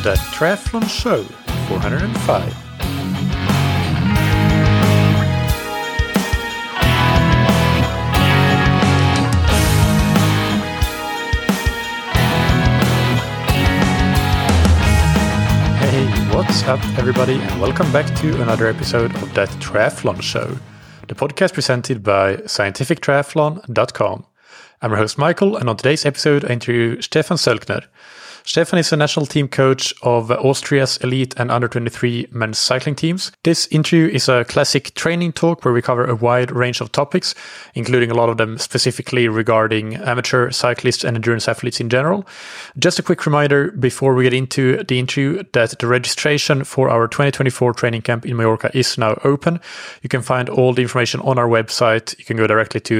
The Triathlon Show 405. Hey, what's up everybody, and welcome back to another episode of That Triathlon Show, the podcast presented by scientifictriathlon.com. I'm your host Michael, and on today's episode I interview Stefan Sölkner. Stefan is a national team coach of Austria's elite and under-23 men's cycling teams. This interview is a classic training talk where we cover a wide range of topics, including a lot of them specifically regarding amateur cyclists and endurance athletes in general. Just a quick reminder before we get into the interview that the registration for our 2024 training camp in Mallorca is now open. You can find all the information on our website. You can go directly to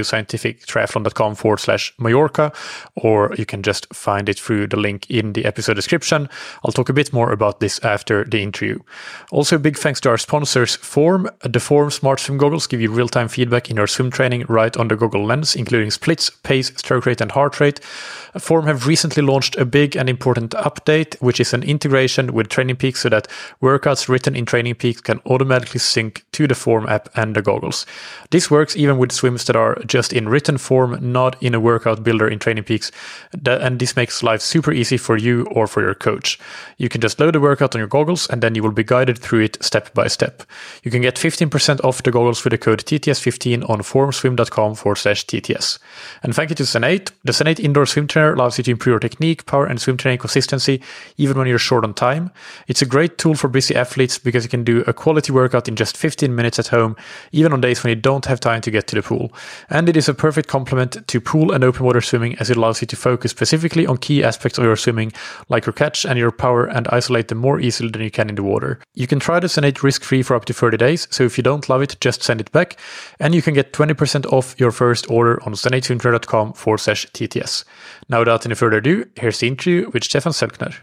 scientifictriathlon.com/Mallorca, or you can just find it through the link in the episode description. I'll talk a bit more about this after the interview. Also, big thanks to our sponsors, Form. The Form Smart Swim Goggles give you real-time feedback in your swim training right on the goggle lens, including splits, pace, stroke rate, and heart rate. Form have recently launched a big and important update, which is an integration with Training Peaks so that workouts written in Training Peaks can automatically sync to the Form app and the goggles. This works even with swims that are just in written form, not in a workout builder in Training Peaks, and this makes life super easy for you or for your coach. You can just load the workout on your goggles and then you will be guided through it step by step. You can get 15% off the goggles with the code TTS15 on formswim.com/TTS. And thank you to Zen8. The Zen8 indoor swim trainer allows you to improve your technique, power, and swim training consistency even when you're short on time. It's a great tool for busy athletes because you can do a quality workout in just 15 minutes at home, even on days when you don't have time to get to the pool. And it is a perfect complement to pool and open water swimming as it allows you to focus specifically on key aspects of your swimming, like your catch and your power, and isolate them more easily than you can in the water. You can try the Zen8 risk-free for up to 30 days, so if you don't love it, just send it back, and you can get 20% off your first order on zen8swimtrainer.com/TTS. Now, without any further ado, here's the interview with Stefan Sölkner.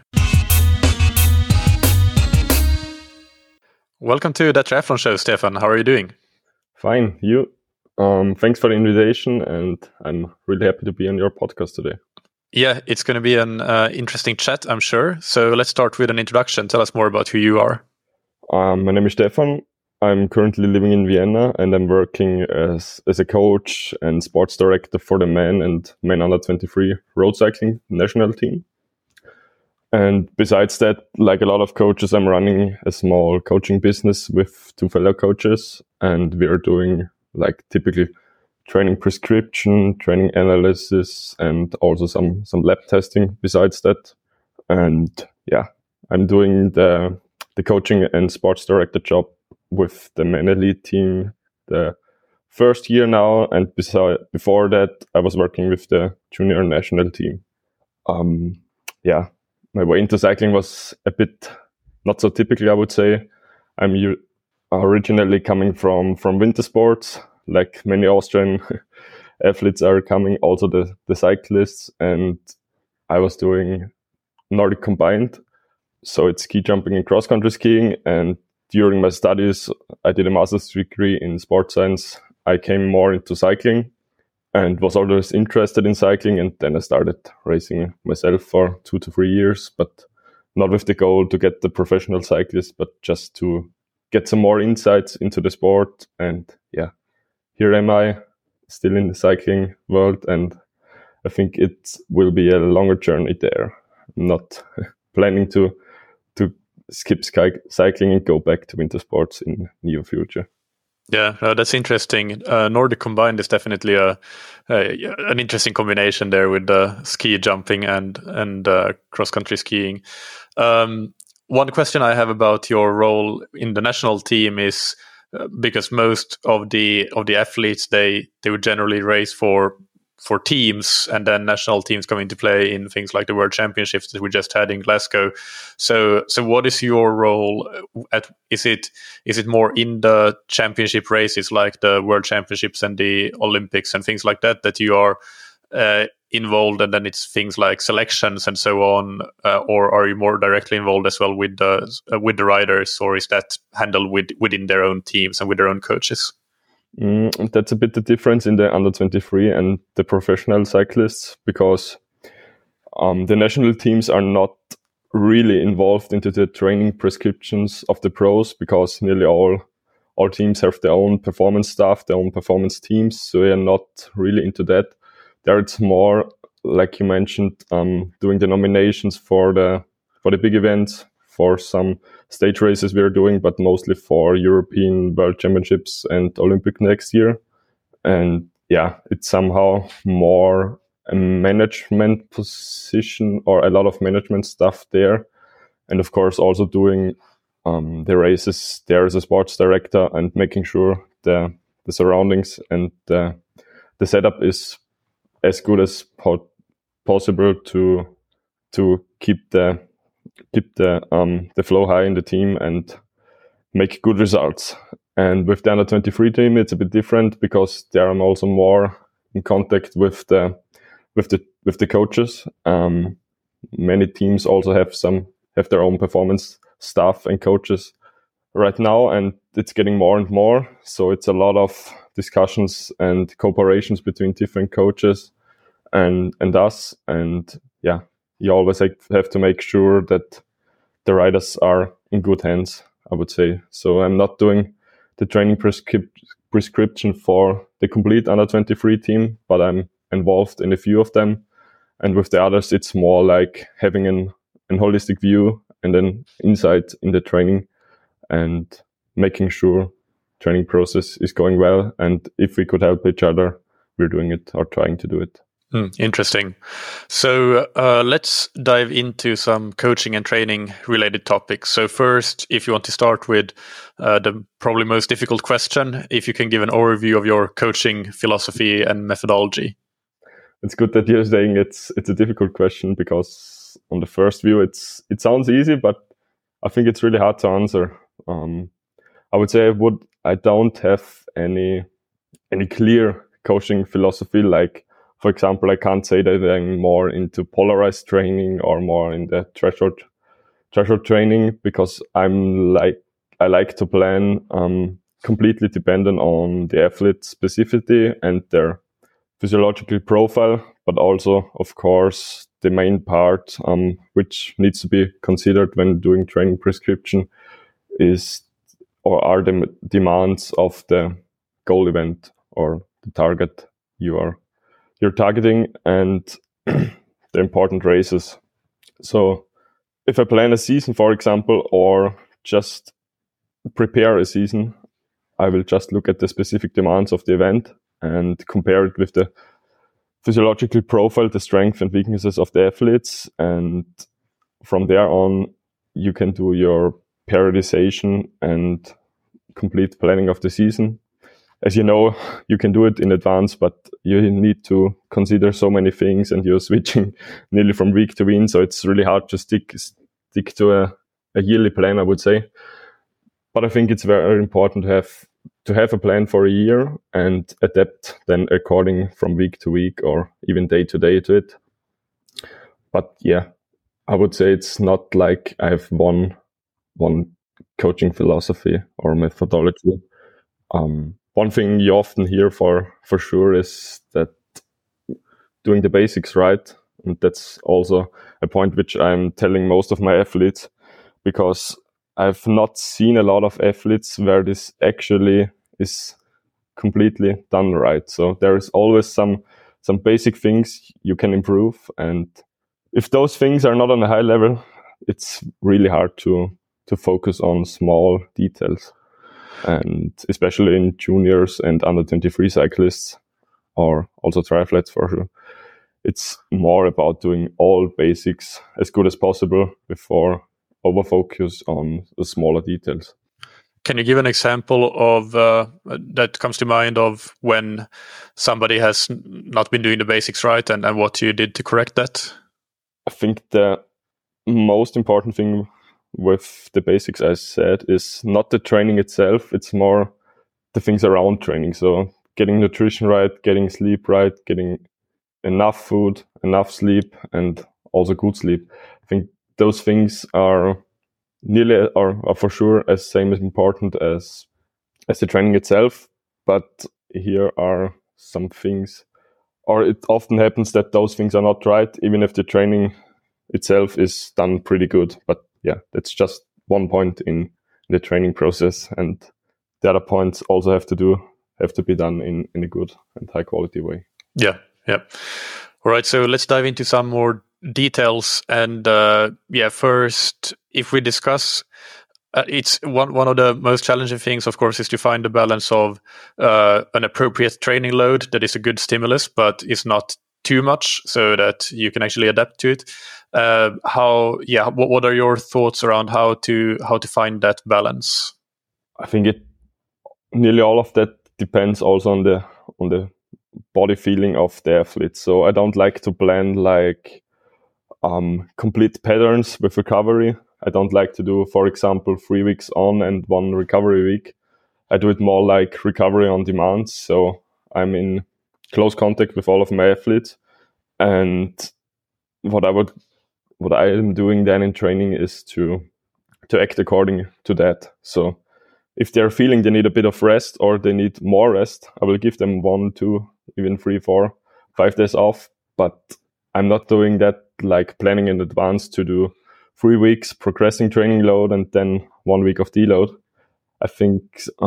Welcome to the Triathlon Show, Stefan. How are you doing? Fine, you? Thanks for the invitation, and I'm really happy to be on your podcast today. Yeah, it's going to be an interesting chat, I'm sure. So let's start with an introduction. Tell us more about who you are. My name is Stefan. I'm currently living in Vienna, and I'm working as a coach and sports director for the men and men under 23 road cycling national team. And besides that, like a lot of coaches, I'm running a small coaching business with two fellow coaches, and we are doing like typically training prescription, training analysis, and also some lab testing besides that. And yeah, I'm doing the coaching and sports director job with the men elite team the first year now, and before that I was working with the junior national team. My way into cycling was a bit not so typical, I would say. I'm originally coming from winter sports, like many Austrian athletes are coming, also the cyclists, and I was doing Nordic combined, so it's ski jumping and cross-country skiing. And during my studies, I did a master's degree in sports science. I came more into cycling and was always interested in cycling, and then I started racing myself for 2 to 3 years, but not with the goal to get the professional cyclist, but just to get some more insights into the sport. And yeah, here am I, still in the cycling world, and I think it will be a longer journey there. I'm not planning to skip cycling and go back to winter sports in near future. Yeah, that's interesting. Nordic combined is definitely an interesting combination there with ski jumping and cross-country skiing. One question I have about your role in the national team is because most of the athletes they would generally race for teams, and then national teams come into play in things like the World Championships that we just had in Glasgow. So what is your role is it more in the championship races like the World Championships and the Olympics and things like that you are involved, and then it's things like selections and so on, or are you more directly involved as well with the riders, or is that handled within their own teams and with their own coaches? That's a bit the difference in the under 23 and the professional cyclists, because the national teams are not really involved into the training prescriptions of the pros, because nearly all teams have their own performance staff, their own performance teams. So we are not really into that. There it's more, like you mentioned, doing the nominations for the big events, for some stage races we're doing, but mostly for European World Championships and Olympic next year. And yeah, it's somehow more a management position, or a lot of management stuff there. And of course, also doing the races there as a sports director, and making sure the surroundings and the setup is as good as possible to keep the flow high in the team and make good results. And with the under 23 team, it's a bit different, because there I'm also more in contact with the coaches. Many teams also have their own performance staff and coaches right now, and it's getting more and more. So it's a lot of discussions and cooperations between different coaches and us. And yeah, you always have to make sure that the riders are in good hands, I would say. So I'm not doing the training prescription for the complete under 23 team, but I'm involved in a few of them. And with the others, it's more like having an holistic view and an insight in the training, and making sure training process is going well. And if we could help each other, we're doing it, or trying to do it. Interesting. So let's dive into some coaching and training related topics. So first, if you want to start with the probably most difficult question, if you can give an overview of your coaching philosophy and methodology. It's good that you're saying it's a difficult question, because on the first view it sounds easy, but I think it's really hard to answer. I would say I don't have any clear coaching philosophy. Like, for example, I can't say that I'm more into polarized training or more in the threshold training, because I like to plan completely dependent on the athlete specificity and their physiological profile, but also, of course, the main part which needs to be considered when doing training prescription are the demands of the goal event, or the target you're targeting, and the important races. So if I plan a season, for example, or just prepare a season, I will just look at the specific demands of the event and compare it with the physiological profile, the strengths and weaknesses of the athletes. And from there on, you can do your periodization and complete planning of the season. As you know, you can do it in advance, but you need to consider so many things, and you're switching nearly from week to week. So it's really hard to stick to a yearly plan, I would say. But I think it's very important to have a plan for a year and adapt then according from week to week, or even day to day to it. But yeah, I would say it's not like I have one coaching philosophy or methodology. One thing you often hear for sure is that doing the basics right. And that's also a point which I'm telling most of my athletes, because I've not seen a lot of athletes where this actually is completely done right. So there is always some basic things you can improve. And if those things are not on a high level, it's really hard to focus on small details. And especially in juniors and under 23 cyclists, or also triathletes for sure, it's more about doing all basics as good as possible before over-focus on the smaller details. Can you give an example of that comes to mind of when somebody has not been doing the basics right, and what you did to correct that? I think the most important thing with the basics, I said, is not the training itself. It's more the things around training. So getting nutrition right, getting sleep right, getting enough food, enough sleep, and also good sleep. I think those things are nearly or for sure as same as important as the training itself. But here are some things, or it often happens that those things are not right, even if the training itself is done pretty good. But yeah, that's just one point in the training process, and the other points also have to be done in a good and high quality way. Yeah. All right, so let's dive into some more details. And first, if we discuss, it's one of the most challenging things, of course, is to find the balance of an appropriate training load that is a good stimulus, but is not too much, so that you can actually adapt to it. What are your thoughts around how to find that balance? I think nearly all of that depends also on the body feeling of the athlete. So I don't like to plan like complete patterns with recovery. I don't like to do, for example, 3 weeks on and 1 recovery week. I do it more like recovery on demand. So I'm in close contact with all of my athletes, and what I am doing then in training is to act according to that. So if they're feeling they need a bit of rest or they need more rest, I will give them 1, 2, even 3, 4, 5 days off. But I'm not doing that like planning in advance to do 3 weeks progressing training load and then 1 week of deload. I think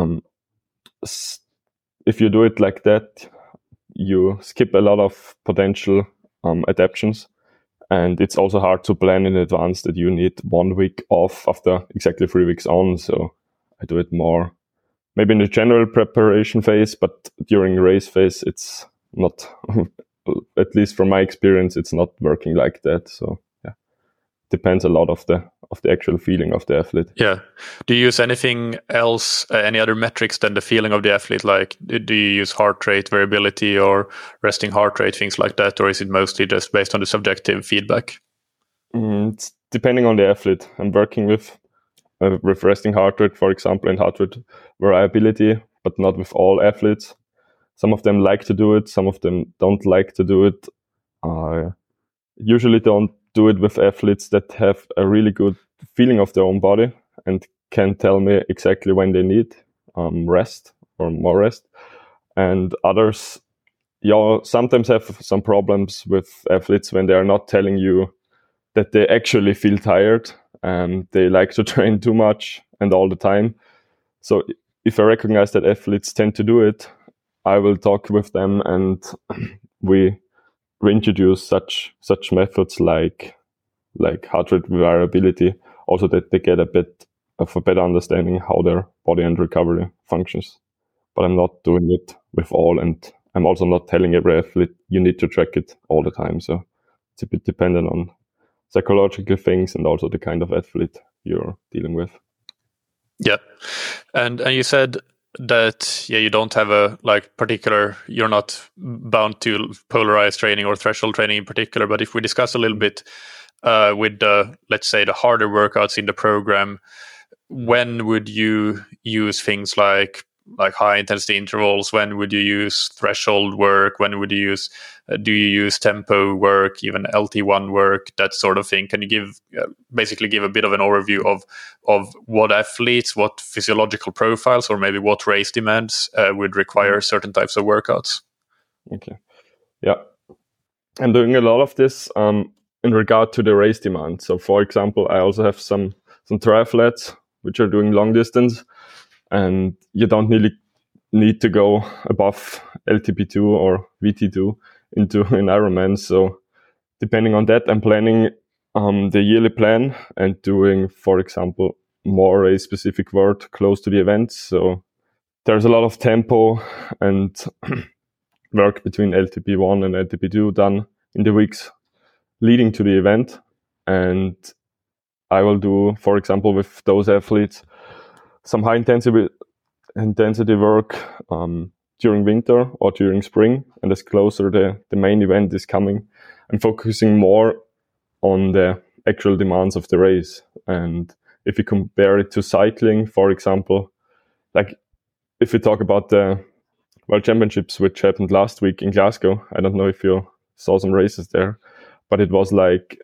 if you do it like that, you skip a lot of potential adaptations. And it's also hard to plan in advance that you need 1 week off after exactly 3 weeks on. So I do it more maybe in the general preparation phase, but during race phase, it's not, at least from my experience, it's not working like that. So yeah, depends a lot of the actual feeling of the athlete. Yeah. Do you use anything else, any other metrics than the feeling of the athlete? Like, do you use heart rate variability or resting heart rate, things like that? Or is it mostly just based on the subjective feedback? It's depending on the athlete. I'm working with resting heart rate, for example, and heart rate variability, but not with all athletes. Some of them like to do it. Some of them don't like to do it. Usually don't do it with athletes that have a really good feeling of their own body and can tell me exactly when they need rest or more rest. And others, sometimes have some problems with athletes when they are not telling you that they actually feel tired and they like to train too much and all the time. So if I recognize that athletes tend to do it, I will talk with them and we reintroduce such methods like heart rate variability, also that they get a bit of a better understanding how their body and recovery functions. But I'm not doing it with all, and I'm also not telling every athlete you need to track it all the time. So it's a bit dependent on psychological things and also the kind of athlete you're dealing with. Yeah. And you said that you don't have a particular, you're not bound to polarized training or threshold training in particular, but if we discuss a little bit with let's say the harder workouts in the program, when would you use things like high intensity intervals? When would you use threshold work? When would you use do you use tempo work, even LT1 work, that sort of thing? Can you basically give a bit of an overview of what athletes, what physiological profiles, or maybe what race demands would require certain types of workouts? Okay. Yeah. I'm doing a lot of this in regard to the race demand. So for example, I also have some triathletes which are doing long distance, and you don't really need to go above LTP2 or VT2 into an Ironman. So depending on that, I'm planning the yearly plan and doing, for example, more race-specific work close to the event. So there's a lot of tempo and work between LTP1 and LTP2 done in the weeks leading to the event. And I will do, for example, with those athletes, some high intensity work during winter or during spring. And as closer the main event is coming, I'm focusing more on the actual demands of the race. And if you compare it to cycling, for example, like if you talk about the World Championships, which happened last week in Glasgow, I don't know if you saw some races there, but it was like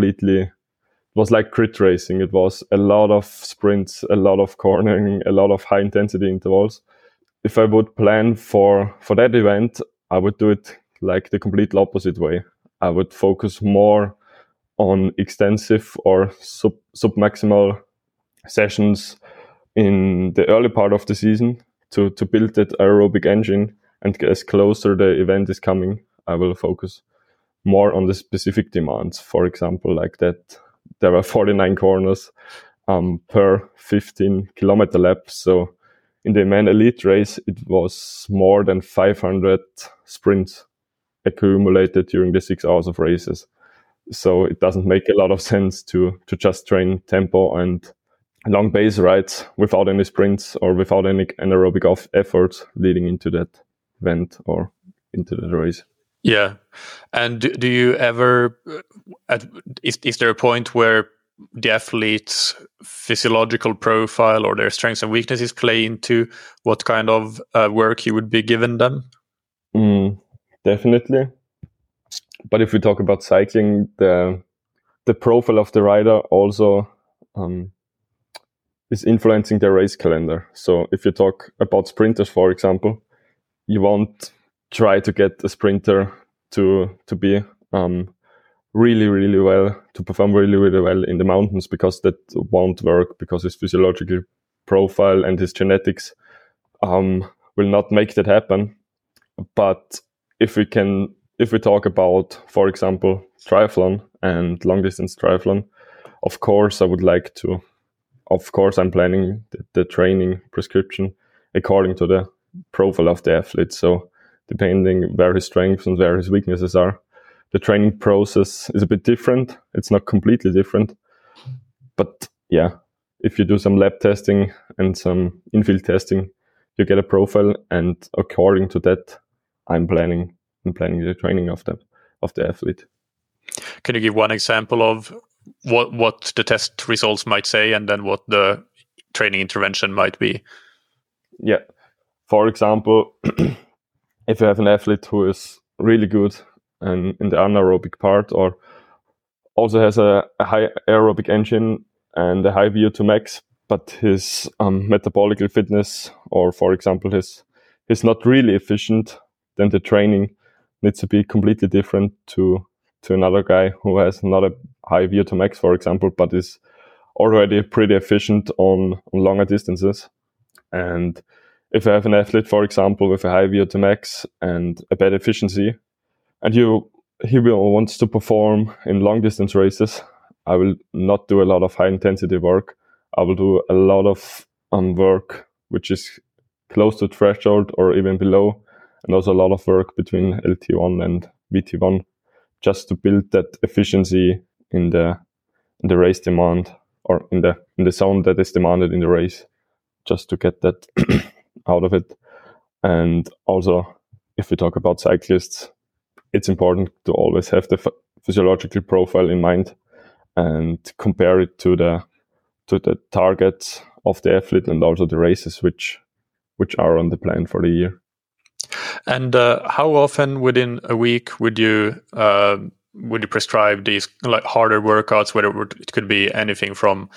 crit racing. It was a lot of sprints, a lot of cornering, a lot of high intensity intervals. If I would plan for that event, I would do it like the complete opposite way. I would focus more on extensive or submaximal sessions in the early part of the season to build that aerobic engine. And as closer the event is coming, I will focus more on the specific demands. For example, like that there are 49 corners per 15-kilometer lap. So in the Man Elite race, it was more than 500 sprints accumulated during the 6 hours of races. So it doesn't make a lot of sense to just train tempo and long base rides without any sprints or without any anaerobic efforts leading into that event or into the race. Yeah. And do you ever, is there a point where the athlete's physiological profile or their strengths and weaknesses play into what kind of work you would be given them? Definitely. But if we talk about cycling, the profile of the rider also is influencing the race calendar. So if you talk about sprinters, for example, you won't try to get a sprinter to be really, really well, to perform really, really well in the mountains, because that won't work, because his physiological profile and his genetics will not make that happen. But if we talk about, for example, triathlon and long distance triathlon, of course I'm planning the training prescription according to the profile of the athlete. So depending where his strengths and where his weaknesses are, the training process is a bit different. It's not completely different. But yeah, if you do some lab testing and some in-field testing, you get a profile, and according to that, I'm planning the training of the athlete. Can you give one example of what the test results might say, and then what the training intervention might be? Yeah. For example, if you have an athlete who is really good in the anaerobic part, or also has a high aerobic engine and a high VO2 max, but his metabolic fitness, or for example, he's not really efficient, then the training needs to be completely different to another guy who has not a high VO2 max, for example, but is already pretty efficient on longer distances. And if I have an athlete, for example, with a high VO2 max and a bad efficiency, and he wants to perform in long distance races, I will not do a lot of high intensity work. I will do a lot of work which is close to threshold or even below, and also a lot of work between LT1 and VT1, just to build that efficiency in the race demand, or in the zone that is demanded in the race, just to get that out of it. And also, if we talk about cyclists, it's important to always have the physiological profile in mind and compare it to the targets of the athlete and also the races which are on the plan for the year. And how often within a week would you prescribe these like harder workouts, whether it could be anything from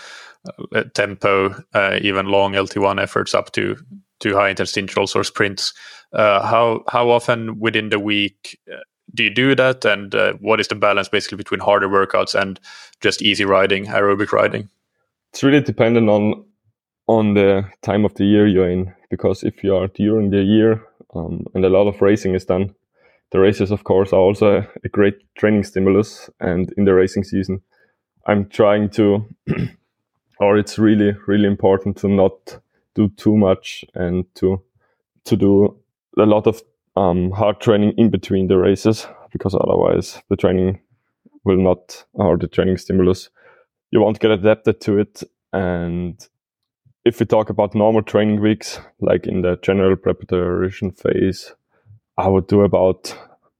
tempo, even long LT1 efforts, up to high intensity intervals or sprints? How often within the week do you do that, and what is the balance basically between harder workouts and just easy riding, aerobic riding? It's really dependent on the time of the year you're in, because if you are during the year and a lot of racing is done, the races, of course, are also a great training stimulus. And in the racing season, I'm trying to, or it's really, really important to not do too much and to do a lot of hard training in between the races, because otherwise the training will not, or the training stimulus, you won't get adapted to it. And if we talk about normal training weeks, like in the general preparation phase, I would do about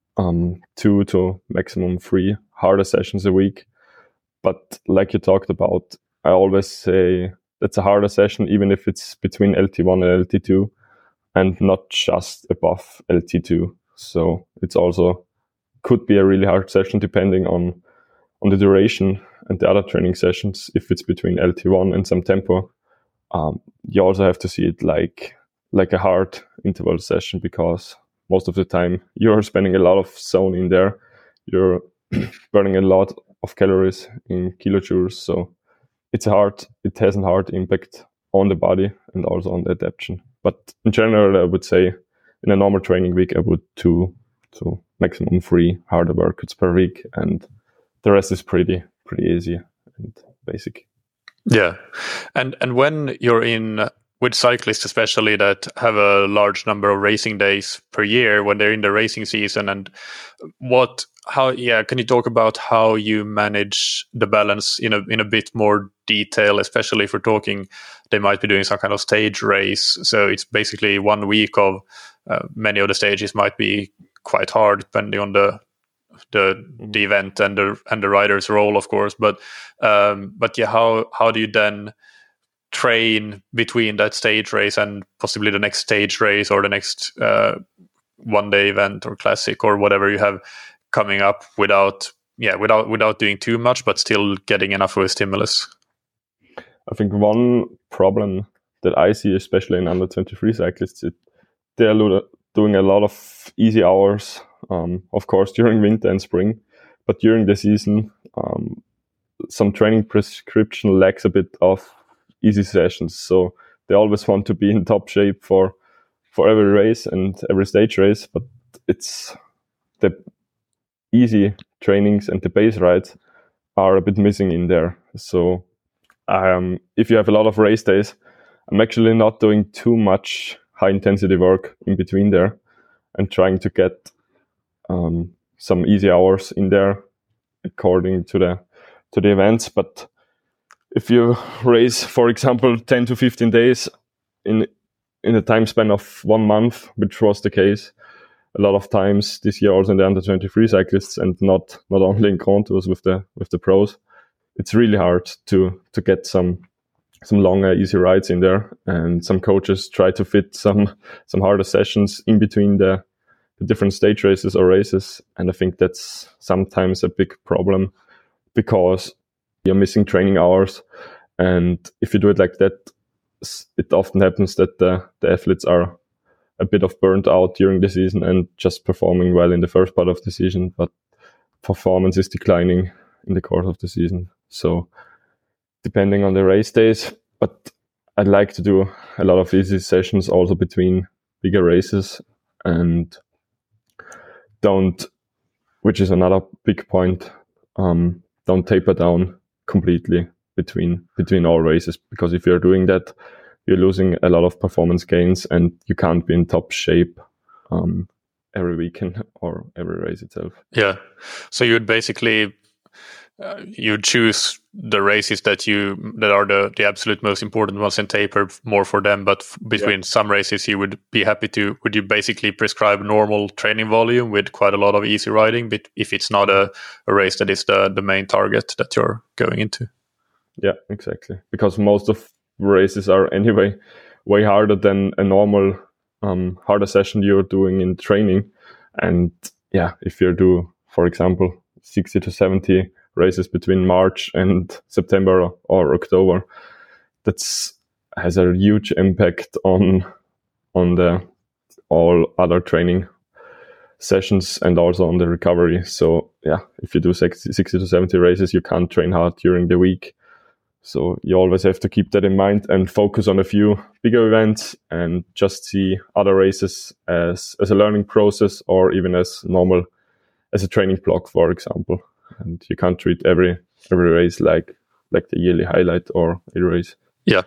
2 to maximum 3 harder sessions a week. But like you talked about, I always say it's a harder session, even if it's between LT1 and LT2 and not just above LT2. So it's also could be a really hard session depending on the duration and the other training sessions. If it's between LT1 and some tempo, you also have to see it like a hard interval session, because most of the time you're spending a lot of zone in there. You're burning a lot of calories in kilojoules. So it has a hard impact on the body and also on the adaptation. But in general, I would say in a normal training week, I would do maximum 3 harder workouts per week, and the rest is pretty easy and basic. Yeah, and when you're in with cyclists, especially that have a large number of racing days per year, when they're in the racing season, and can you talk about how you manage the balance in a bit more detail, especially if we're talking they might be doing some kind of stage race, so it's basically 1 week of many of the stages might be quite hard depending on the event and the rider's role, of course, but yeah, how do you then train between that stage race and possibly the next stage race or the next 1 day event or classic or whatever you have coming up without doing too much but still getting enough of a stimulus? I think one problem that I see, especially in under 23 cyclists, they are doing a lot of easy hours, of course, during winter and spring, but during the season, some training prescription lacks a bit of easy sessions. So they always want to be in top shape for every race and every stage race, but it's the easy trainings and the base rides are a bit missing in there. So if you have a lot of race days, I'm actually not doing too much high intensity work in between there and trying to get some easy hours in there according to the events. But if you race, for example, 10 to 15 days in a time span of 1 month, which was the case a lot of times this year also in the under 23 cyclists, and not only in Grand Tours with the pros, it's really hard to get some longer easy rides in there, and some coaches try to fit some harder sessions in between the different stage races or races, and I think that's sometimes a big problem because you're missing training hours, and if you do it like that, it often happens that the athletes are a bit of burnt out during the season and just performing well in the first part of the season, but performance is declining in the course of the season. So depending on the race days, but I'd like to do a lot of easy sessions also between bigger races, and which is another big point, don't taper down completely between all races, because if you're doing that, you're losing a lot of performance gains and you can't be in top shape every weekend or every race itself. Yeah, so you'd basically you choose the races that are the absolute most important ones and taper more for them, but between some races you would be happy to, would you basically prescribe normal training volume with quite a lot of easy riding, but if it's not a race that is the main target that you're going into? Yeah, exactly, because most of races are anyway way harder than a normal harder session you're doing in training. And yeah, if you do, for example, 60 to 70 races between March and September or October, that's has a huge impact on the all other training sessions and also on the recovery. So yeah, if you do 60 to 70 races, you can't train hard during the week. So you always have to keep that in mind and focus on a few bigger events and just see other races as a learning process, or even as a training block, for example. And you can't treat every race like the yearly highlight or a race. Yeah.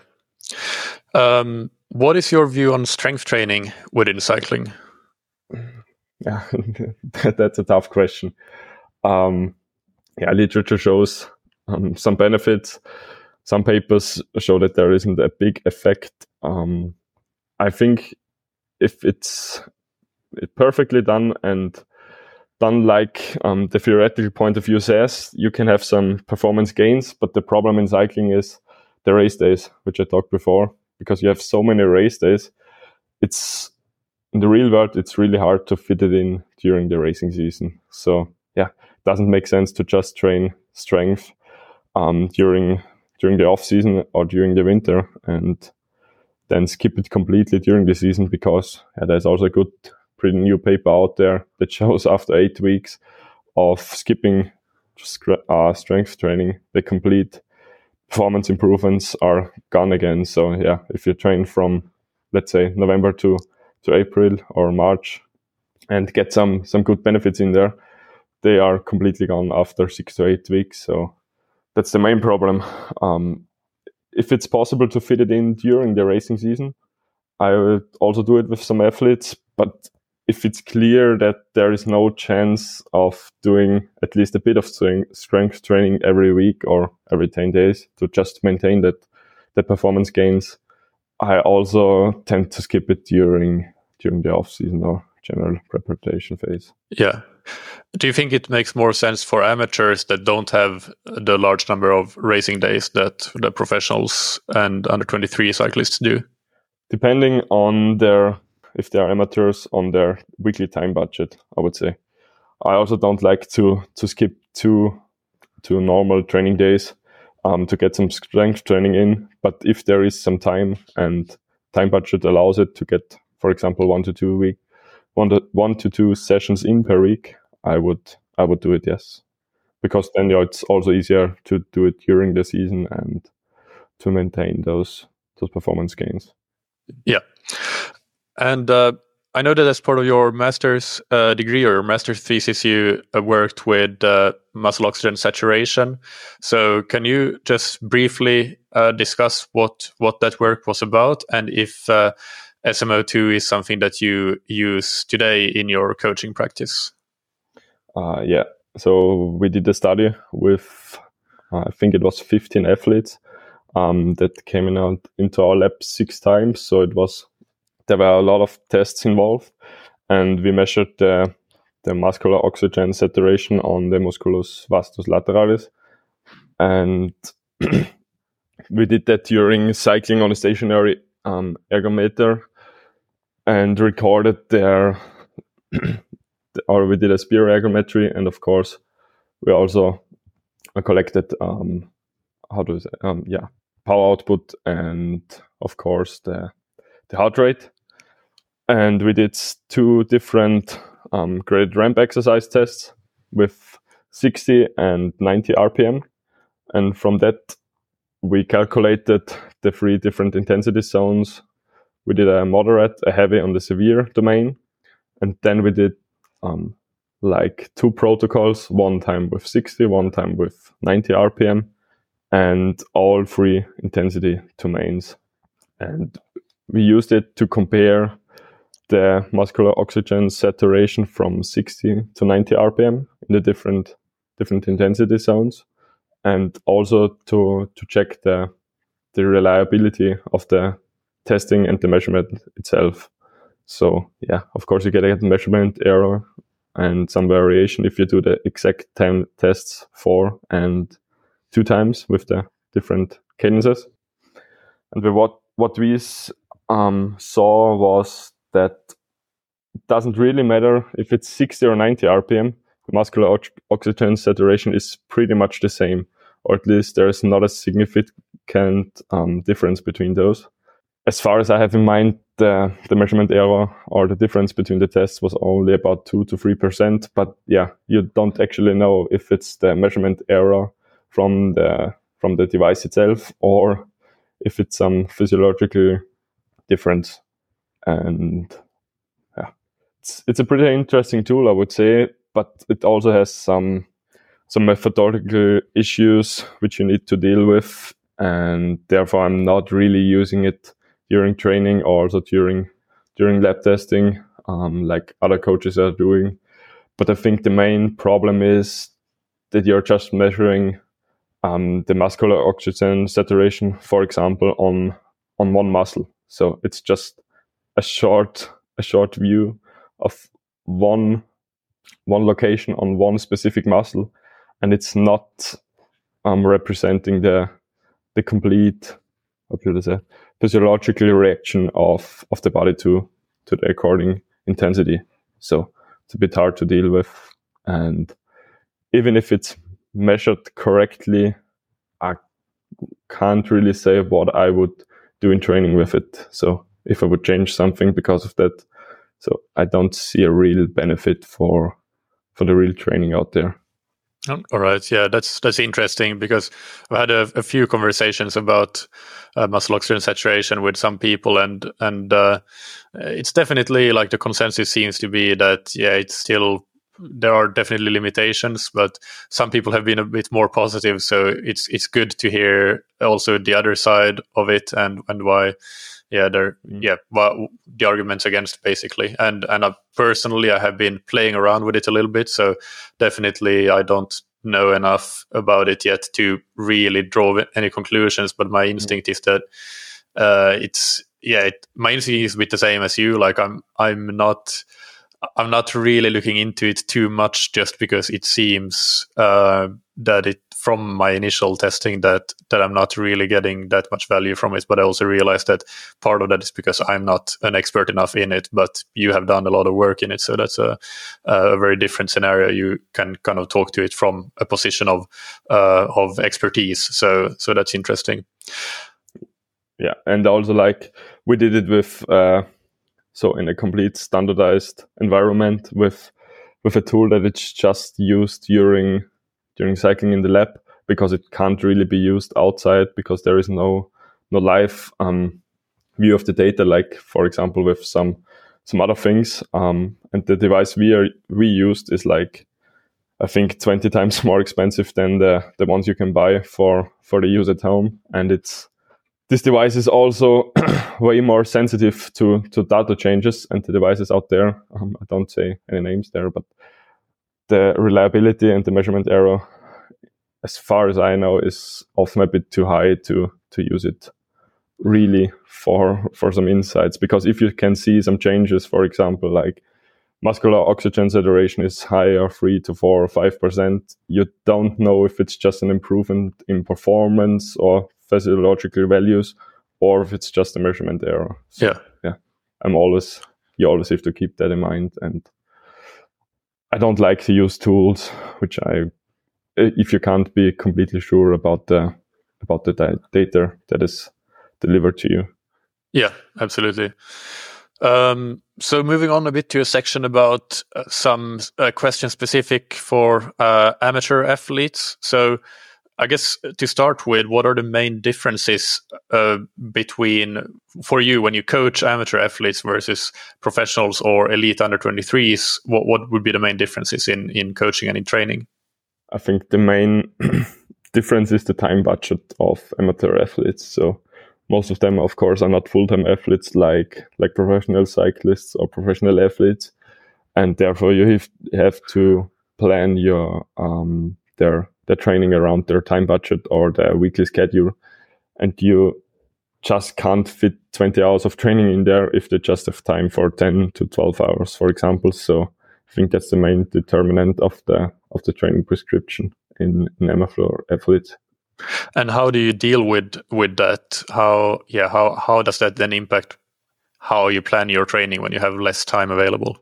What is your view on strength training within cycling? Yeah, that's a tough question. Literature shows some benefits. Some papers show that there isn't a big effect. I think if it's perfectly done and done like the theoretical point of view says, you can have some performance gains. But the problem in cycling is the race days, which I talked before, because you have so many race days. It's in the real world, it's really hard to fit it in during the racing season. So yeah, it doesn't make sense to just train strength during the off season or during the winter and then skip it completely during the season, because there's also a pretty new paper out there that shows after 8 weeks of skipping strength training, the complete performance improvements are gone again. So yeah, if you train from, let's say, November to April or March and get some good benefits in there, they are completely gone after 6 to 8 weeks. So that's the main problem. If it's possible to fit it in during the racing season, I will also do it with some athletes. But if it's clear that there is no chance of doing at least a bit of strength training every week or every 10 days to just maintain the performance gains, I also tend to skip it during the off season or general preparation phase. Yeah. Do you think it makes more sense for amateurs that don't have the large number of racing days that the professionals and under 23 cyclists do? Depending on if they are amateurs, on their weekly time budget, I would say. I also don't like to skip two normal training days to get some strength training in. But if there is some time and time budget allows it to get, for example, 1 to 2 sessions in per week, I would do it, yes. Because then it's also easier to do it during the season and to maintain those performance gains. Yeah. And I know that as part of your master's degree or master's thesis, you worked with muscle oxygen saturation. So can you just briefly discuss what that work was about, and if SMO2 is something that you use today in your coaching practice? Yeah. So we did a study with, I think it was 15 athletes that came into our lab 6 times. So there were a lot of tests involved, and we measured the muscular oxygen saturation on the musculus vastus lateralis. And we did that during cycling on a stationary ergometer and recorded or we did a spiroergometry, and of course we also collected power output and of course the heart rate. And we did 2 different graded ramp exercise tests with 60 and 90 RPM, and from that we calculated the 3 different intensity zones. We did a moderate, a heavy, and a severe domain, and then we did 2 protocols, one time with 60, one time with 90 RPM, and all 3 intensity domains. And we used it to compare the muscular oxygen saturation from 60 to 90 RPM in the different intensity zones, and also to check the reliability of the testing and the measurement itself. So yeah, of course you get a measurement error and some variation if you do the exact time tests 4 and 2 times with the different cadences. And what we saw was that it doesn't really matter if it's 60 or 90 RPM. Muscular oxygen saturation is pretty much the same, or at least there is not a significant difference between those. As far as I have in mind, the measurement error or the difference between the tests was only about 2 to 3%. But yeah, you don't actually know if it's the measurement error from the device itself or if it's some physiological difference. And yeah, it's a pretty interesting tool, I would say, but it also has some methodological issues which you need to deal with, and therefore I'm not really using it during training or also during lab testing like other coaches are doing. But I think the main problem is that you're just measuring the muscular oxygen saturation, for example, on one muscle. So it's just a short view of one location on one specific muscle, and it's not representing the complete, what should I say, physiological reaction of the body to the according intensity. So it's a bit hard to deal with, and even if it's measured correctly, I can't really say what I would do in training with it. So if I would change something because of that, so I don't see a real benefit for the real training out there. All right, yeah, that's interesting, because I've had a few conversations about muscle oxygen saturation with some people, and it's definitely like the consensus seems to be that it's still, there are definitely limitations, but some people have been a bit more positive. So it's good to hear also the other side of it, and why well, the arguments against, basically. And personally, I have been playing around with it a little bit, so definitely I don't know enough about it yet to really draw any conclusions. But my instinct is that my instinct is a bit the same as you. Like I'm not really looking into it too much, just because it seems that it, from my initial testing, that I'm not really getting that much value from it. But I also realized that part of that is because I'm not an expert enough in it, but you have done a lot of work in it. So that's a very different scenario. You can kind of talk to it from a position of expertise. So that's interesting. Yeah, and also like we did it with so in a complete standardized environment with a tool that it's just used during cycling in the lab, because it can't really be used outside, because there is no live view of the data, like for example with some other things. And the device we used is like, I think 20 times more expensive than the ones you can buy for the use at home. And this device is also way more sensitive to data changes, and the devices out there, I don't say any names there, but the reliability and the measurement error, as far as I know, is often a bit too high to use it really for some insights. Because if you can see some changes, for example, like muscular oxygen saturation is higher, 3 to 4 or 5%, you don't know if it's just an improvement in performance or physiological values, or if it's just a measurement error. So, yeah, you always have to keep that in mind. And I don't like to use tools if you can't be completely sure about the data that is delivered to you. Yeah, absolutely. So moving on a bit to a section about some questions specific for amateur athletes. So I guess to start with, what are the main differences between, for you, when you coach amateur athletes versus professionals or elite under 23s? What would be the main differences in coaching and in training? I think the main difference is the time budget of amateur athletes. So most of them, of course, are not full-time athletes like professional cyclists or professional athletes, and therefore you have to plan your their training around their time budget or their weekly schedule, and you just can't fit 20 hours of training in there if they just have time for 10 to 12 hours, for example. So I think that's the main determinant of the training prescription in amateur athletes. And how do you deal with that? How does that then impact how you plan your training when you have less time available?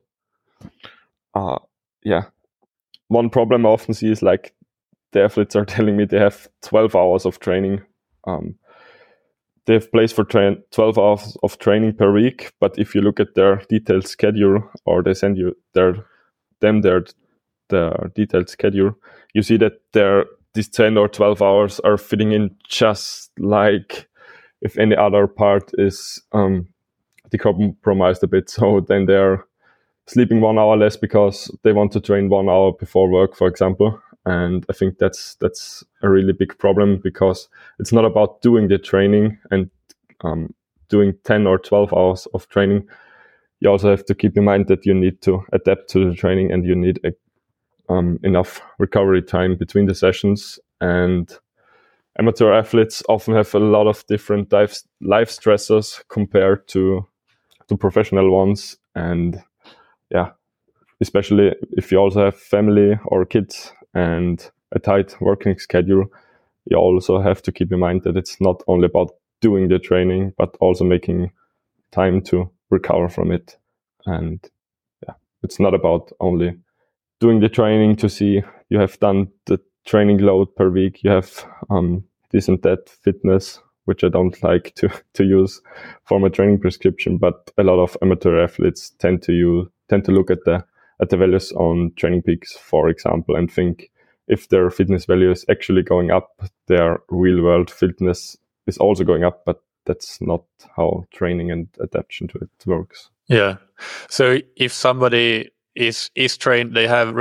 One problem I often see is like the athletes are telling me they have 12 hours of training. They have place for 12 hours of training per week, but if you look at their detailed schedule, or they send you their detailed schedule, you see that these 10 or 12 hours are fitting in just like if any other part is decompromised a bit. So then they're sleeping 1 hour less because they want to train 1 hour before work, for example. And I think that's a really big problem, because it's not about doing the training and doing 10 or 12 hours of training. You also have to keep in mind that you need to adapt to the training, and you need enough recovery time between the sessions. And amateur athletes often have a lot of different life stressors compared to professional ones. And yeah, especially if you also have family or kids and a tight working schedule, you also have to keep in mind that it's not only about doing the training, but also making time to recover from it. And yeah, it's not about only doing the training to see you have done the training load per week, you have this and that fitness, which I don't like to use for my training prescription. But a lot of amateur athletes tend to look at the values on Training Peaks, for example, and think if their fitness value is actually going up, their real world fitness is also going up, but that's not how training and adaptation to it works. Yeah. So if somebody is trained, they have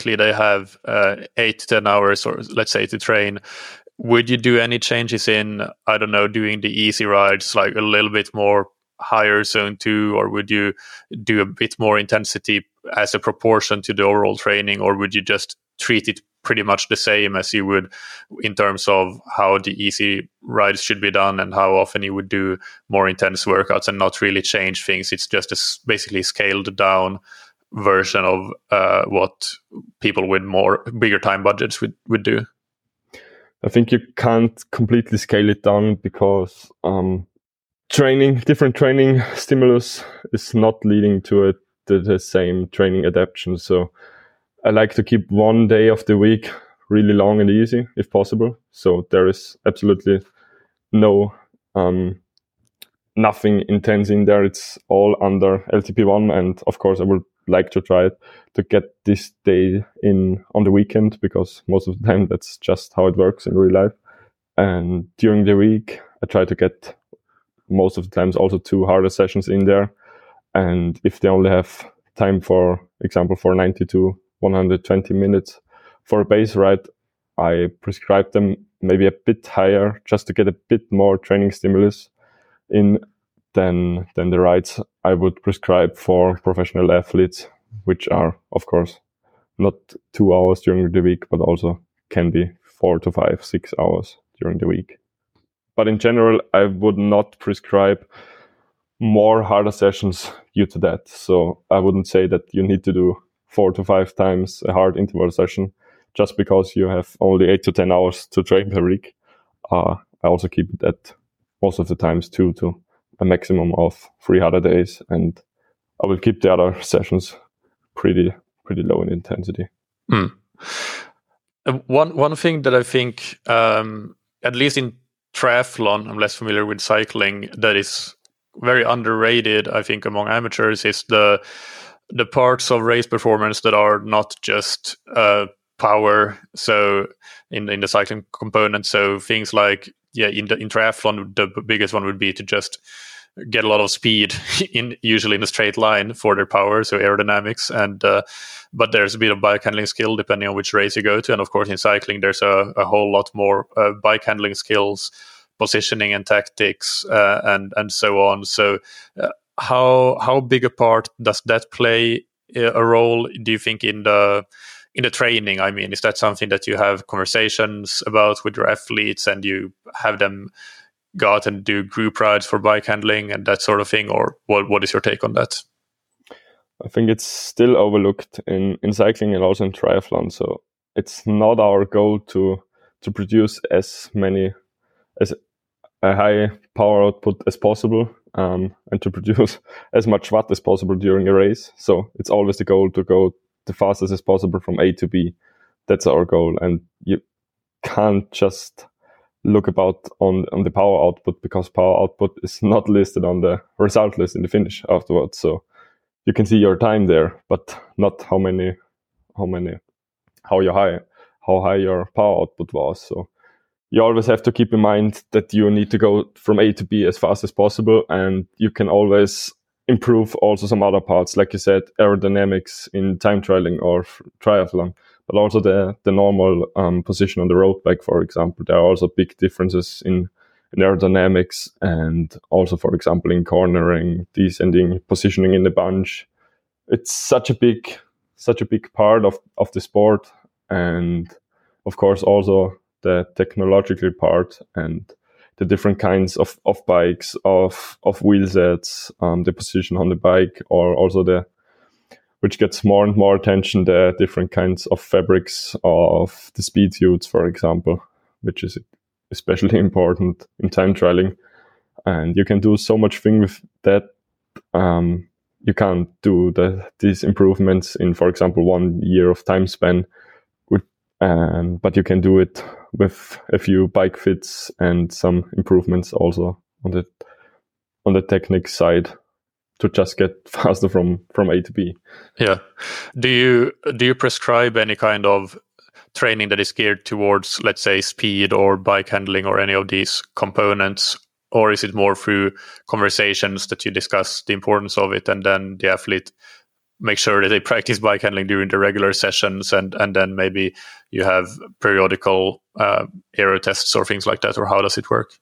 8 to 10 hours, or let's say, to train. Would you do any changes in, I don't know, doing the easy rides, like a little bit more higher zone 2, or would you do a bit more intensity as a proportion to the overall training, or would you just treat it pretty much the same as you would in terms of how the easy rides should be done and how often you would do more intense workouts and not really change things? It's just basically scaled down version of what people with bigger time budgets would do. I think you can't completely scale it down because different training stimulus is not leading to the same training adaptation. So I like to keep one day of the week really long and easy if possible. So there is absolutely nothing intense in there. It's all under LTP1, and of course I would like to try it to get this day in on the weekend, because most of the time that's just how it works in real life. And during the week I try to get most of the times also 2 harder sessions in there. And if they only have time, for example, for 90 to 120 minutes for a base ride, I prescribe them maybe a bit higher just to get a bit more training stimulus in than the rides I would prescribe for professional athletes, which are, of course, not 2 hours during the week, but also can be 4 to 5, 6 hours during the week. But in general, I would not prescribe more harder sessions due to that. So I wouldn't say that you need to do 4 to 5 times a hard interval session just because you have only 8 to 10 hours to train per week. I also keep it at most of the times 2 to a maximum of 3 harder days, and I will keep the other sessions pretty low in intensity. One thing that I think, at least in triathlon, I'm less familiar with cycling, that is very underrated, I think, among amateurs, is the parts of race performance that are not just power. So in the cycling component, so things like, in triathlon, the biggest one would be to just get a lot of speed usually in a straight line for their power, so aerodynamics, and but there's a bit of bike handling skill depending on which race you go to. And of course in cycling there's a whole lot more bike handling skills, positioning and tactics, and so on. So how big a part does that play a role, do you think, in the training? I mean, is that something that you have conversations about with your athletes and you have them go out and do group rides for bike handling and that sort of thing, or what is your take on that? I think it's still overlooked in cycling and also in triathlon. So it's not our goal to produce as a high power output as possible, and to produce as much watt as possible during a race. So it's always the goal to go the fastest as possible from A to B. That's our goal, and you can't just look about on the power output, because power output is not listed on the result list in the finish afterwards. So you can see your time there, but not how high your power output was. So you always have to keep in mind that you need to go from A to B as fast as possible, and you can always improve also some other parts, like you said, aerodynamics in time trialing or triathlon, but also the normal position on the road bike, for example. There are also big differences in aerodynamics, and also, for example, in cornering, descending, positioning in the bunch. It's such a big part of the sport, and of course also the technological part and the different kinds of bikes, of wheel sets, the position on the bike, or also which gets more and more attention, the different kinds of fabrics of the speed suits, for example, which is especially important in time trialing. And you can do so much thing with that. You can't do these improvements in, for example, 1 year of time span, but you can do it with a few bike fits and some improvements also on the technique side to just get faster from A to B. Yeah. Do you prescribe any kind of training that is geared towards, let's say, speed or bike handling or any of these components? Or is it more through conversations that you discuss the importance of it, and then the athlete make sure that they practice bike handling during the regular sessions, and then maybe you have periodical aero tests or things like that? Or how does it work?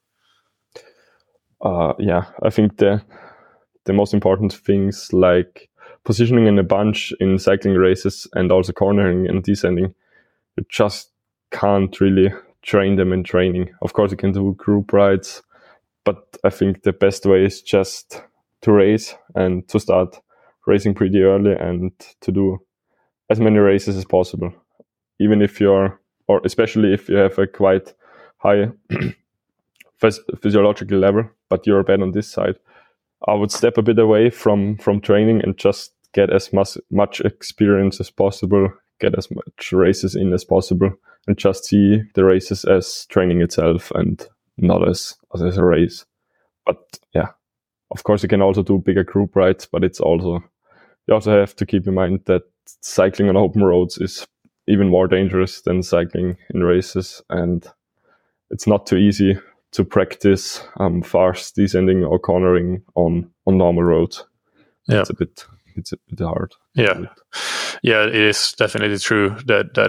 I think the most important things like positioning in a bunch in cycling races and also cornering and descending, you just can't really train them in training. Of course, you can do group rides, but I think the best way is just to race and to start racing pretty early and to do as many races as possible. Even if or especially if you have a quite high physiological level, but you're bad on this side, I would step a bit away from training and just get as much experience as possible, get as much races in as possible, and just see the races as training itself and not as a race. But yeah, of course you can also do bigger group rides, but you also have to keep in mind that cycling on open roads is even more dangerous than cycling in races, and it's not too easy to practice fast descending or cornering on normal roads. Yeah, it's a bit hard. Yeah, it is definitely true that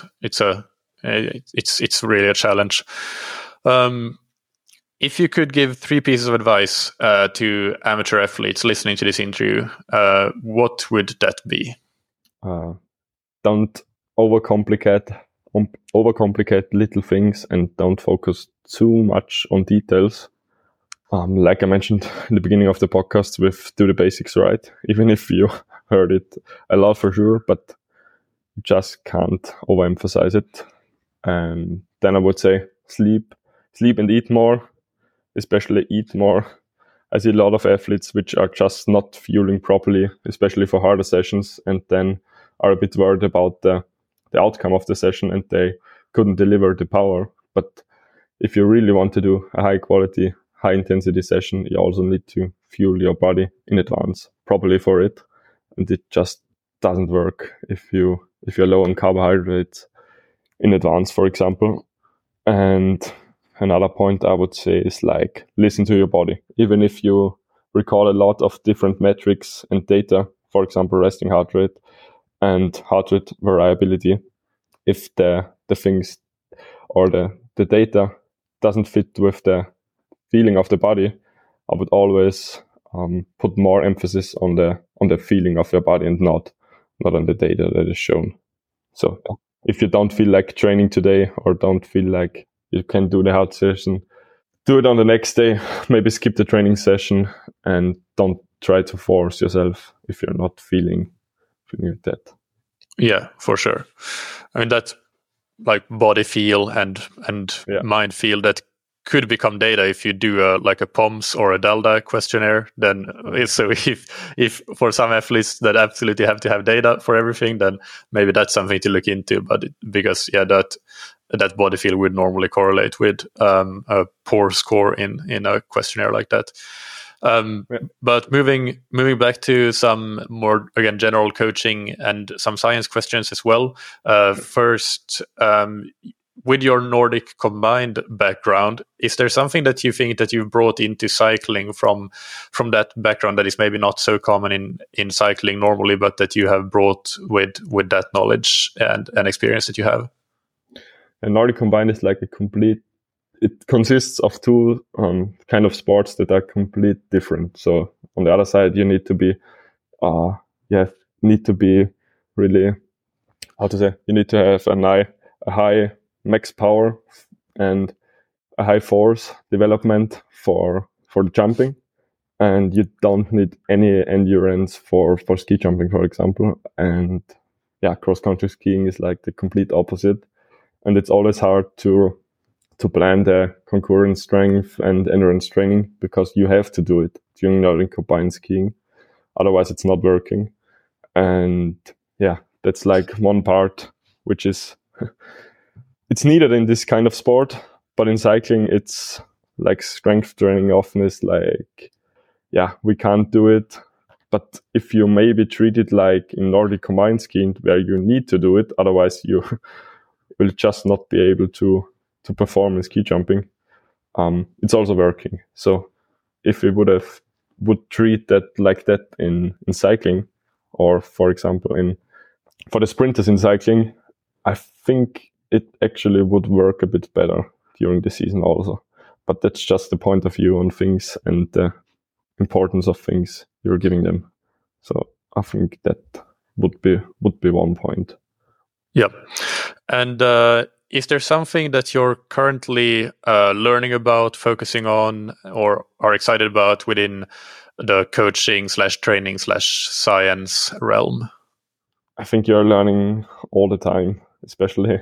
it's really a challenge. If you could give 3 pieces of advice to amateur athletes listening to this interview, what would that be? Don't overcomplicate little things, and don't focus too much on details. Like I mentioned in the beginning of the podcast, with do the basics right, even if you heard it a lot for sure, but you just can't overemphasize it. And then I would say sleep and eat more, especially eat more. I see a lot of athletes which are just not fueling properly, especially for harder sessions, and then are a bit worried about the outcome of the session, and they couldn't deliver the power. But if you really want to do a high quality, high intensity session, you also need to fuel your body in advance properly for it. And it just doesn't work if you're low on carbohydrates in advance, for example. And another point I would say is like, listen to your body. Even if you recall a lot of different metrics and data, for example, resting heart rate and heart rate variability, if the things or the data doesn't fit with the feeling of the body, I would always put more emphasis on the feeling of your body and not on the data that is shown. So if you don't feel like training today, or don't feel like you can do the hard session, do it on the next day. Maybe skip the training session, and don't try to force yourself if you're not feeling like that. Yeah, for sure. I mean, that like body feel and mind feel, that could become data if you do a POMS or a DALDA questionnaire. Then so if for some athletes that absolutely have to have data for everything, then maybe that's something to look into. But because that body feel would normally correlate with a poor score in a questionnaire like that. But moving back to some more, again, general coaching and some science questions as well. First, with your Nordic combined background, is there something that you think that you've brought into cycling from that background that is maybe not so common in cycling normally, but that you have brought with that knowledge and experience that you have? And Nordic combined is like it consists of two kind of sports that are completely different. So on the other side, you need to be, really, you need to have a high max power and a high force development for the jumping. And you don't need any endurance for ski jumping, for example. And cross-country skiing is like the complete opposite. And it's always hard to plan the concurrent strength and endurance training, because you have to do it during Nordic combined skiing. Otherwise, it's not working. And that's like one part which is it's needed in this kind of sport. But in cycling, it's like strength training often is like, we can't do it. But if you maybe treat it like in Nordic combined skiing, where you need to do it, otherwise you will just not be able to perform in ski jumping. It's also working. So if we would treat that like that in cycling, or for example for the sprinters in cycling, I think it actually would work a bit better during the season also. But that's just the point of view on things and the importance of things you're giving them. So I think that would be one point. Yeah. And is there something that you're currently learning about, focusing on, or are excited about within the coaching / training / science realm? I think you're learning all the time, especially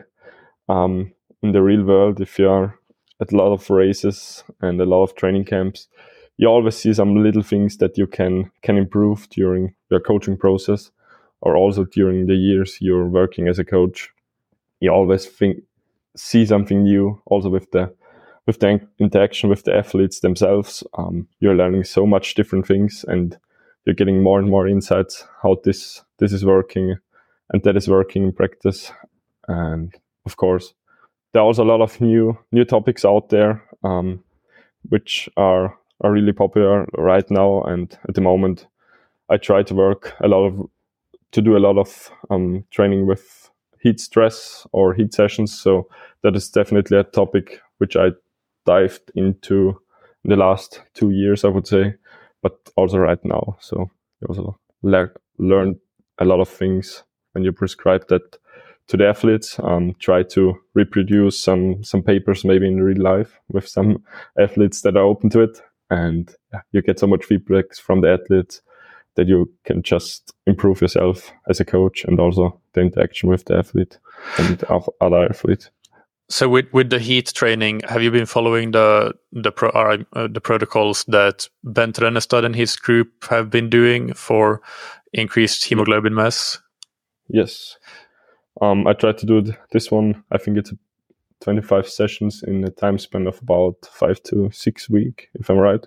in the real world. If you're at a lot of races and a lot of training camps, you always see some little things that you can improve during your coaching process, or also during the years you're working as a coach. You always see something new. Also with the interaction with the athletes themselves, you're learning so much different things, and you're getting more and more insights how this is working and that is working in practice. And of course, there are also a lot of new topics out there, which are really popular right now. And at the moment, I try to do a lot of training with heat stress or heat sessions. So that is definitely a topic which I dived into in the last 2 years, I would say, but also right now. So you also learn a lot of things when you prescribe that to the athletes. Try to reproduce some papers maybe in real life with some athletes that are open to it, and you get so much feedback from the athletes that you can just improve yourself as a coach, and also the interaction with the athlete and other athletes. So with the heat training, have you been following the protocols that Bent Rennestad and his group have been doing for increased hemoglobin mass? Yes. I tried to do this one. I think it's 25 sessions in a time span of about 5 to 6 weeks, if I'm right.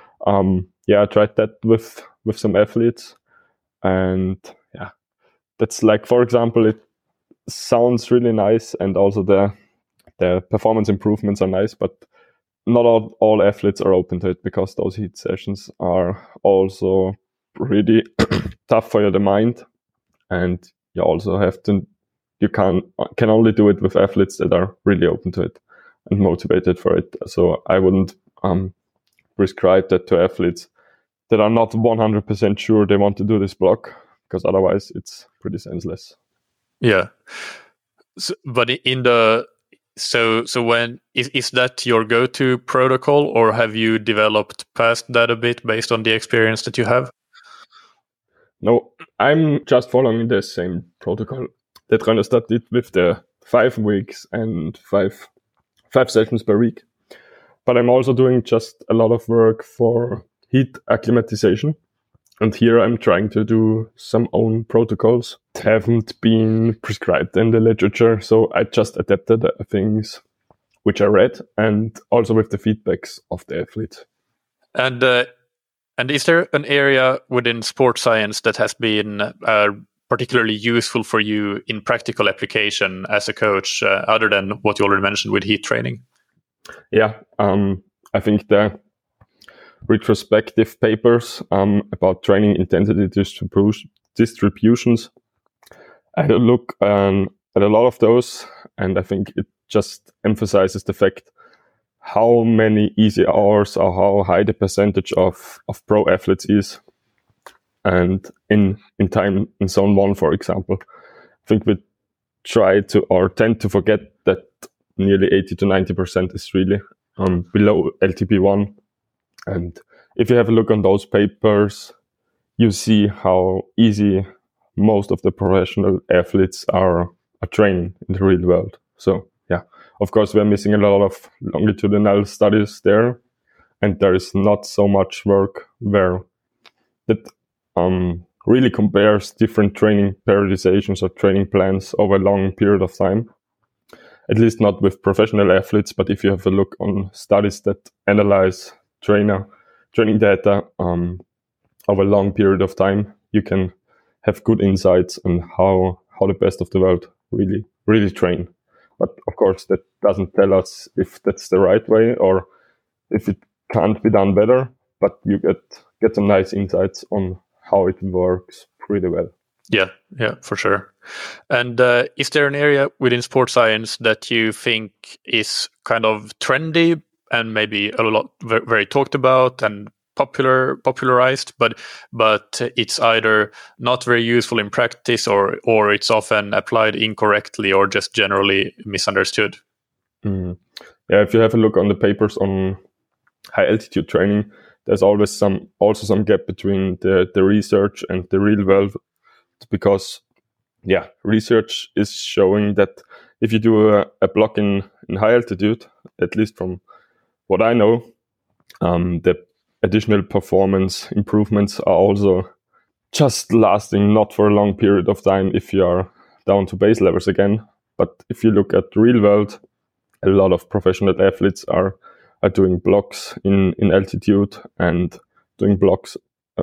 I tried that with some athletes, and that's like, for example, it sounds really nice, and also the performance improvements are nice, but not all athletes are open to it, because those heat sessions are also pretty tough for the mind, and you also you can only do it with athletes that are really open to it and motivated for it. So I wouldn't prescribe that to athletes that are not 100% sure they want to do this block, because otherwise it's pretty senseless. Yeah. So, but when is that your go-to protocol, or have you developed past that a bit based on the experience that you have? No, I'm just following the same protocol that Rennestad did with the 5 weeks and five sessions per week. But I'm also doing just a lot of work for heat acclimatization. And here I'm trying to do some own protocols that haven't been prescribed in the literature. So I just adapted things which I read, and also with the feedbacks of the athletes. And is there an area within sports science that has been particularly useful for you in practical application as a coach, other than what you already mentioned with heat training? Yeah, I think the retrospective papers about training intensity distributions, I had a look at a lot of those, and I think it just emphasizes the fact how many easy hours or how high the percentage of pro athletes is. And in time in zone 1, for example, I think we tend to forget that nearly 80 to 90% is really below LTP1. And if you have a look on those papers, you see how easy most of the professional athletes are training in the real world. So of course, we're missing a lot of longitudinal studies there, and there is not so much work where that really compares different training periodizations or training plans over a long period of time. At least not with professional athletes, but if you have a look on studies that analyze training data over a long period of time, you can have good insights on how the best of the world really train. of course, that doesn't tell us if that's the right way or if it can't be done better, but you get some nice insights on how it works pretty well. Yeah, for sure. And is there an area within sports science that you think is kind of trendy and maybe a lot very talked about and popularized, but it's either not very useful in practice or it's often applied incorrectly or just generally misunderstood? Yeah, if you have a look on the papers on high altitude training, there's always some gap between the research and the real world, because research is showing that if you do a block in high altitude, at least from what I know, the additional performance improvements are also just lasting not for a long period of time if you are down to base levels again. But if you look at the real world, a lot of professional athletes are doing blocks in altitude and doing blocks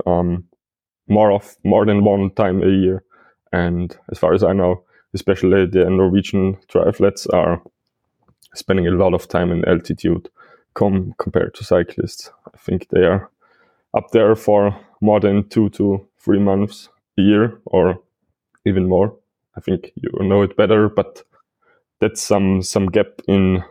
more than one time a year. And as far as I know, especially the Norwegian triathletes are spending a lot of time in altitude compared to cyclists. I think they are up there for more than 2 to 3 months a year or even more. I think you know it better, but that's some gap in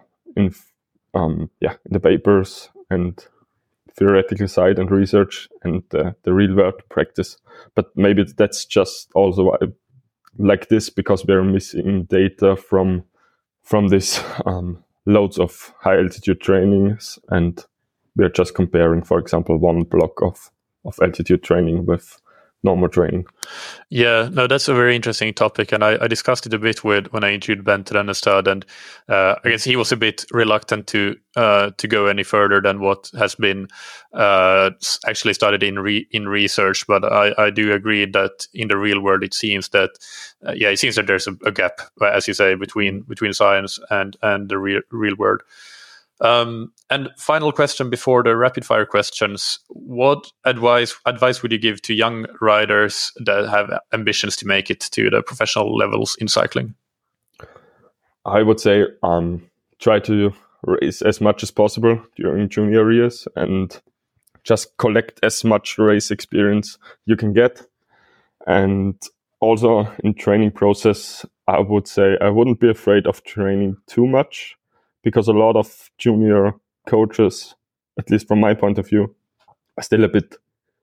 the papers and theoretical side and research and the real world practice. But maybe that's just also like this because we're missing data from this loads of high altitude trainings, and we're just comparing, for example, one block of altitude training with normal training. Yeah, no, that's a very interesting topic, and I discussed it a bit when I interviewed Bente Rennestad, and I guess he was a bit reluctant to go any further than what has been actually studied in research. But I do agree that in the real world, it seems that there's a gap, as you say, between science and the real world. And final question before the rapid fire questions: what advice would you give to young riders that have ambitions to make it to the professional levels in cycling? I would say try to race as much as possible during junior years and just collect as much race experience you can get. And also in training process, I would say I wouldn't be afraid of training too much, because a lot of junior coaches, at least from my point of view, are still a bit,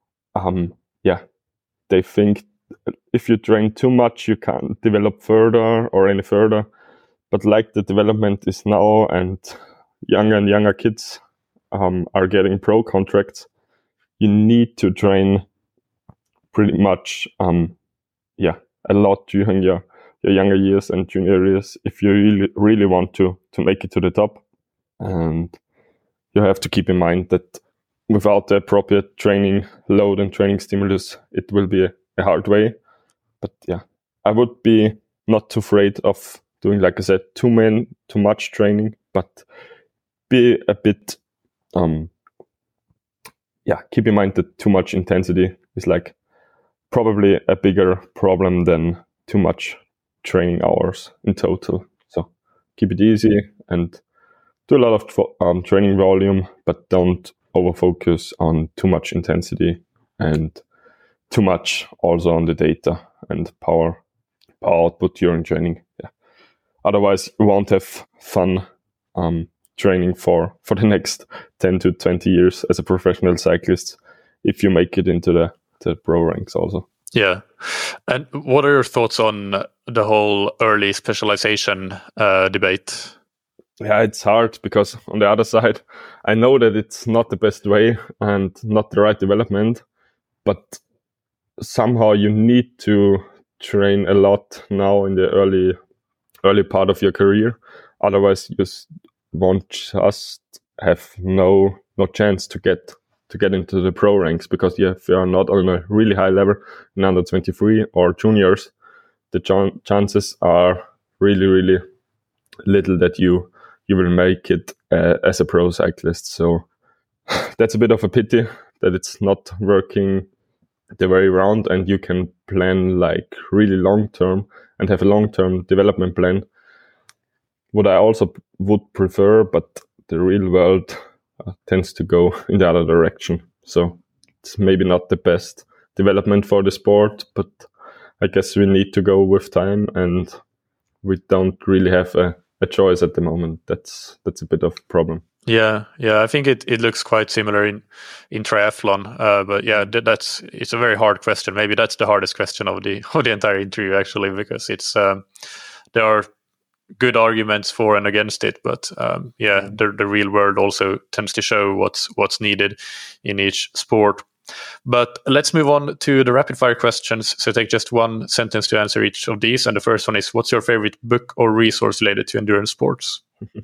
they think if you train too much, you can't develop further or any further. But like the development is now, and younger kids are getting pro contracts, you need to train pretty much, a lot during your younger years and junior years if you really want to make it to the top. And you have to keep in mind that without the appropriate training load and training stimulus, it will be a hard way. But I would be not too afraid of doing, like I said, too much training, but be a bit, keep in mind that too much intensity is like probably a bigger problem than too much training hours in total. So keep it easy and do a lot of training volume, but don't over-focus on too much intensity and too much also on the data and power output during training. Otherwise, you won't have fun training for the next 10 to 20 years as a professional cyclist if you make it into the pro ranks also. Yeah. And what are your thoughts on the whole early specialization debate? Yeah, it's hard because on the other side, I know that it's not the best way and not the right development, but somehow you need to train a lot now in the early part of your career. Otherwise, you won't just have no chance to get into the pro ranks, because if you are not on a really high level in under 23 or juniors, the chances are really, really little that you will make it as a pro cyclist. So that's a bit of a pity that it's not working the way around, and you can plan like really long term and have a long term development plan what I also would prefer, but the real world tends to go in the other direction. So it's maybe not the best development for the sport, but I guess we need to go with time, and we don't really have a choice at the moment. That's a bit of a problem. Yeah. I think it looks quite similar in triathlon, but yeah, it's a very hard question. Maybe that's the hardest question of the entire interview, actually, because it's there are good arguments for and against it, but the real world also tends to show what's needed in each sport. But let's move on to the rapid fire questions. So take just one sentence to answer each of these. And the first one is, what's your favorite book or resource related to endurance sports?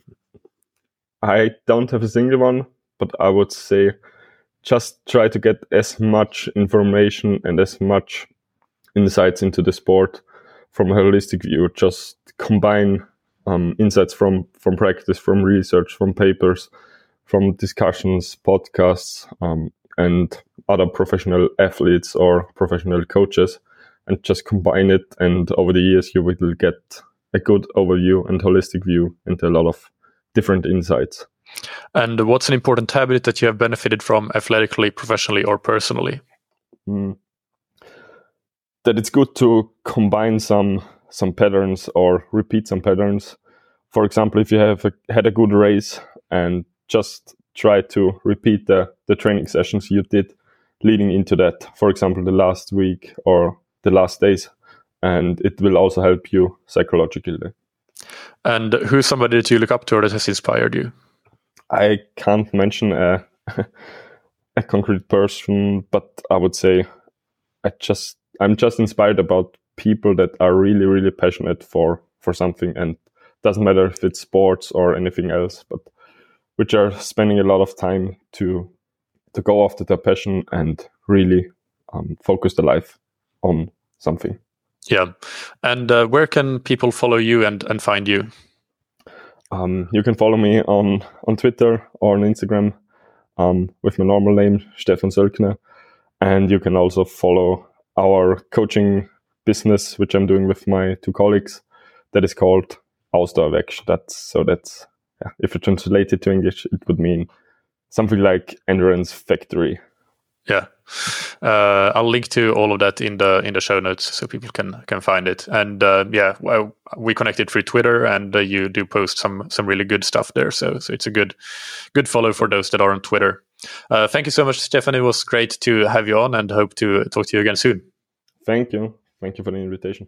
I don't have a single one, but I would say just try to get as much information and as much insights into the sport from a holistic view. Just combine insights from practice, from research, from papers, from discussions, podcasts, and other professional athletes or professional coaches, and just combine it. And over the years, you will get a good overview and holistic view into a lot of different insights. And what's an important habit that you have benefited from athletically, professionally, or personally? That it's good to combine some patterns or repeat some patterns. For example, if you have had a good race, and just try to repeat the training sessions you did leading into that, for example, the last week or the last days, and it will also help you psychologically. And who's somebody that you look up to or that has inspired you? I can't mention a concrete person, but I would say I'm just inspired about people that are really, really passionate for something, and doesn't matter if it's sports or anything else, but which are spending a lot of time to go after their passion and really focus their life on something. Yeah. And where can people follow you and find you? You can follow me on Twitter or on Instagram with my normal name, Stefan Sölkner. And you can also follow our coaching business, which I'm doing with my two colleagues, that is called Ausdauerwerk. That's if you translate it to English, it would mean something like Endurance Factory. Yeah. I'll link to all of that in the show notes so people can find it. And we connected through Twitter, and you do post some really good stuff there. So it's a good follow for those that are on Twitter. Thank you so much, Stefan. It was great to have you on, and hope to talk to you again soon. Thank you. Thank you for the invitation.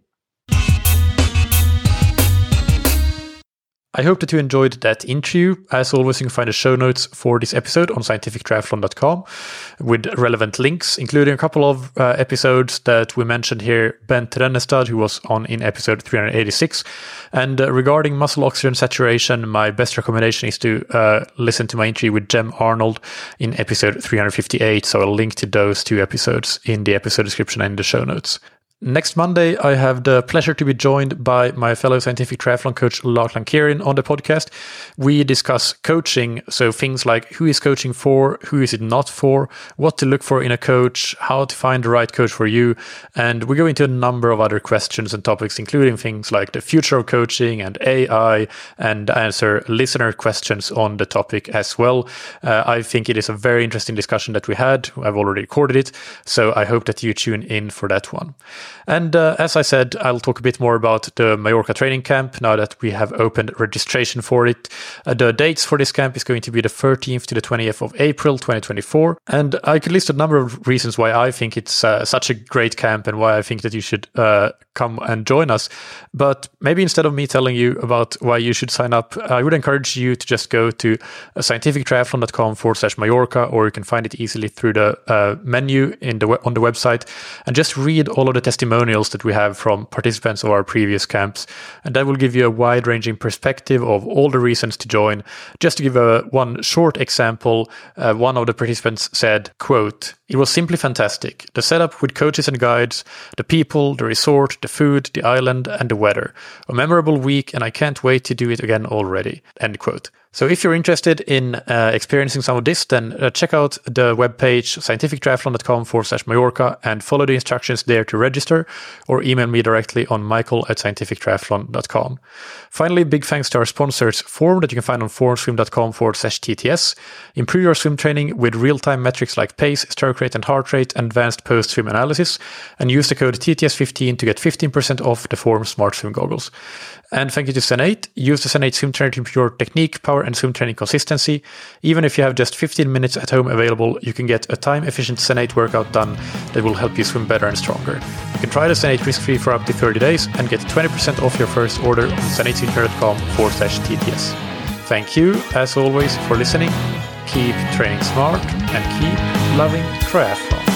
I hope that you enjoyed that interview. As always, you can find the show notes for this episode on scientifictriathlon.com with relevant links, including a couple of episodes that we mentioned here. Bent Rennestad, who was on in episode 386. And regarding muscle oxygen saturation, my best recommendation is to listen to my interview with Jem Arnold in episode 358. So I'll link to those two episodes in the episode description and in the show notes. Next Monday, I have the pleasure to be joined by my fellow scientific triathlon coach, Lachlan Kieran, on the podcast. We discuss coaching, so things like who is coaching for, who is it not for, what to look for in a coach, how to find the right coach for you, and we go into a number of other questions and topics, including things like the future of coaching and AI, and answer listener questions on the topic as well. I think it is a very interesting discussion that we had. I've already recorded it, so I hope that you tune in for that one. And as I said, I'll talk a bit more about the Mallorca training camp now that we have opened registration for it. The dates for this camp is going to be the 13th to the 20th of April 2024. And I could list a number of reasons why I think it's such a great camp and why I think that you should come and join us. But maybe instead of me telling you about why you should sign up, I would encourage you to just go to scientifictriathlon.com/Mallorca, or you can find it easily through the menu on the website, and just read all of the testimonials that we have from participants of our previous camps. And that will give you a wide-ranging perspective of all the reasons to join. Just to give one short example, one of the participants said, quote, "It was simply fantastic. The setup with coaches and guides, the people, the resort, the food, the island, and the weather. A memorable week, and I can't wait to do it again already." End quote. So if you're interested in experiencing some of this, then check out the webpage scientifictriathlon.com/Mallorca and follow the instructions there to register, or email me directly on michael@scientifictriathlon.com. Finally, big thanks to our sponsors, Form, that you can find on formswim.com/TTS. Improve your swim training with real-time metrics like pace, stroke rate, and heart rate, and advanced post-swim analysis. And use the code TTS15 to get 15% off the Form Smart Swim goggles. And thank you to Zen8. Use the Zen8 swim trainer to improve your technique, power, and swim training consistency. Even if you have just 15 minutes at home available, you can get a time-efficient Zen8 workout done that will help you swim better and stronger. You can try the Zen8 risk-free for up to 30 days and get 20% off your first order on zen8swimtrainer.com/TTS. Thank you, as always, for listening. Keep training smart and keep loving triathlon.